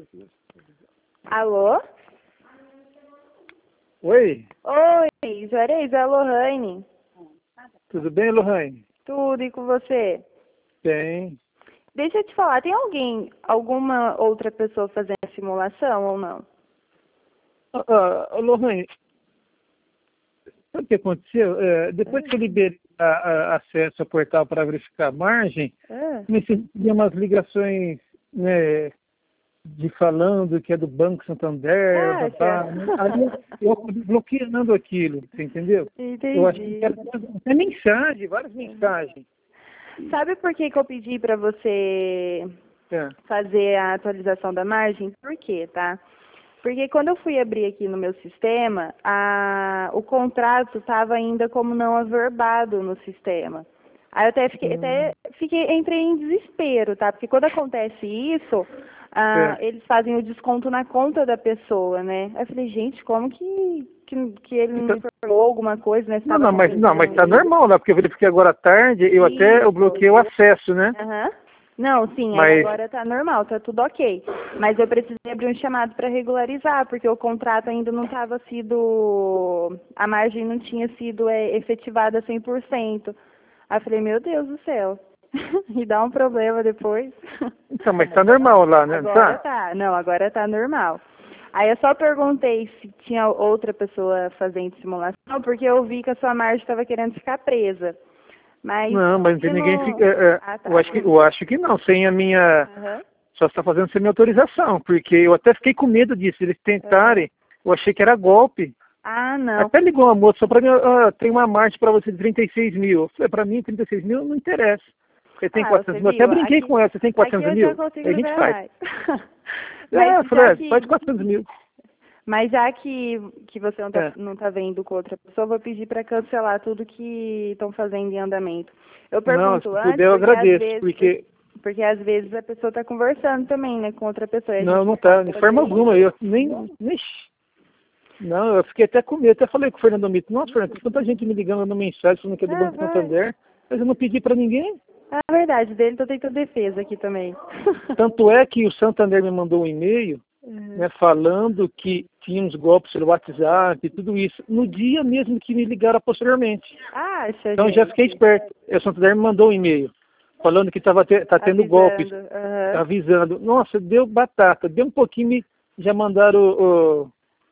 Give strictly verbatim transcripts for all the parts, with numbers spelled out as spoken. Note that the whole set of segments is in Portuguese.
Alô? Oi, Oi, Juarez, é a Lohane. tudo bem, Lohane? Tudo, e com você? Bem. Deixa eu te falar, tem alguém, alguma outra pessoa fazendo a simulação ou não? Ah, ah, Lohane, sabe o que aconteceu? É, depois que eu liberei a, a, acesso ao portal para verificar a margem, Ah, comecei a receber umas ligações, né, de falando que é do Banco Santander, babá, né? Aí eu acabei bloqueando aquilo, você entendeu? Eu acho que Entendi. era até mensagem, várias mensagens. Sabe por que que eu pedi para você É. fazer a atualização da margem? Por quê, tá? Porque quando eu fui abrir aqui no meu sistema, a, o contrato estava ainda como não averbado no sistema. Aí eu até fiquei, Hum, até fiquei, entrei em desespero, tá? Porque quando acontece isso, ah, é. eles fazem o desconto na conta da pessoa, né? Aí eu falei, gente, como que, que, que ele não Então, informou alguma coisa, né? Se não, estava não, mas não, mas tá acontecendo normal lá, porque eu verifiquei agora à tarde, eu até eu isso. bloqueei o acesso, né? Aham. Não, sim, aí Mas agora tá normal, tá tudo ok. Mas eu precisei abrir um chamado para regularizar, porque o contrato ainda não estava sido. A margem não tinha sido é, efetivada cem por cento. Aí eu falei, meu Deus do céu. E dá um problema depois. então, mas tá normal lá, né? Não Agora tá? tá, não, agora tá normal. Aí eu só perguntei se tinha outra pessoa fazendo simulação, porque eu vi que a sua margem estava querendo ficar presa. Mas Não, mas não tem se ninguém. não. Fica, é, é, Ah, eu, tá. acho que, eu acho que não, sem a minha. Aham. Só está fazendo sem minha autorização, porque eu até fiquei com medo disso. Eles Aham. tentarem, eu achei que era golpe. Ah, não. Até ligou uma moça, só para mim, ah, tem uma margem para você de trinta e seis mil. Eu falei, para mim, trinta e seis mil não interessa. Você tem Ah, você quatrocentos mil? Eu até viu? brinquei Aqui, com ela, você tem aqui quatrocentos eu já mil? consigo Aí a gente liberar faz. mais. Mas É, eu falei, já é, faz que, quatrocentos mil. mas já que, que você não tá, É. não tá vendo com outra pessoa, eu vou pedir para cancelar tudo que estão fazendo em andamento. Eu Não, pergunto se antes, puder eu porque às agradeço, vezes, por- porque porque às vezes a pessoa está conversando também, né, com outra pessoa, e a não, gente não não pode tá, de fazer forma isso. alguma. Eu nem, nem. Não, eu fiquei até com medo. Até falei com o Fernando Mito, nossa, Fernando, tem tanta gente me ligando no mensagem falando que é do Ah, Banco vai. Santander, mas eu não pedi para ninguém. Ah, é verdade, dele tô tentando defesa aqui também. Tanto é que o Santander me mandou um e-mail, Uhum. né, falando que tinha uns golpes pelo WhatsApp e tudo isso, no dia mesmo que me ligaram posteriormente. Acha, Então eu já fiquei gente? esperto. O Santander me mandou um e-mail, falando que estava te, tá tendo golpes, Avisando. Aham. avisando. Nossa, deu batata, deu um pouquinho, me, já mandaram o,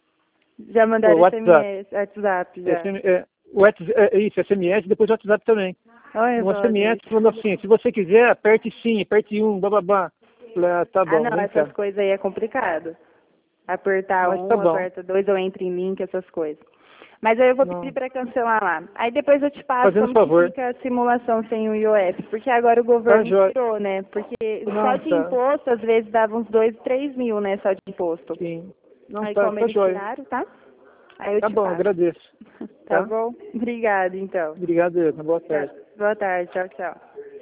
Já o, o mandaram WhatsApp. S M S, WhatsApp já. S M, é, o WhatsApp é, isso, S M S, depois o WhatsApp também. Olha No só, S M S gente. falando assim, se você quiser, aperte sim, aperte um, bababá. Falei, ah, tá Ah, bom, não, vem essas cá. coisas aí é complicado. Apertar Mas tá um, bom. aperta dois, ou entra em link, essas coisas. Mas aí eu vou pedir Não. para cancelar lá. Aí depois eu te passo Fazendo como que favor. fica a simulação sem o I O F. Porque agora o Tá, governo Jóia? tirou, né? Porque só Não, de tá. imposto, às vezes, dava uns dois, três mil, né? Só de imposto. Sim. Não, Aí tá, como tá eles jóia. tiraram, tá? Aí eu Tá te bom, passo. agradeço. Tá Tá? bom? Obrigada, então. Obrigado, Edna. Boa Tchau. tarde. Boa tarde. Tchau, tchau.